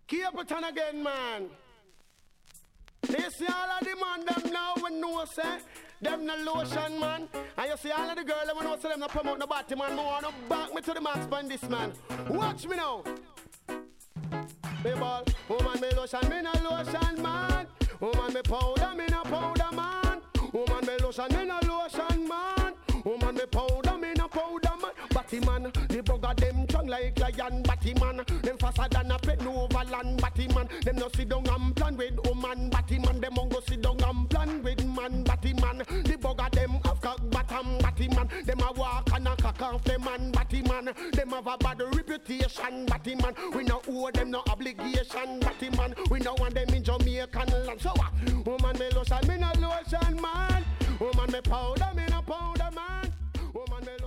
Capleton again, man. They see all of the man, them now when no say, them no lotion, man. And you see all of the girl, them know say them no promote no body, man. I wanna back me to the max on this, man. Watch me now. Me ball, woman me lotion, me no lotion, man. Woman me powder, me no powder, man. Woman me lotion, me no lotion, man. Woman me powder, me no powder, man. Batty man, the bugger them strong like lion. Batty man, them faster than a pet no overland. Batty man, them no sit down and plan with woman. Batty man, them won't go sit down and plan with man. Batty man, the bugger them have cock bottom. Batty man, them a walk and a cock off them man. Batty man, them have a bad reputation. Batty man, we no owe them no obligation. Batty man, we no want them in Jamaican land. So what? Woman me lotion, me no lotion, man. Woman me powder, me no powder, man. Woman me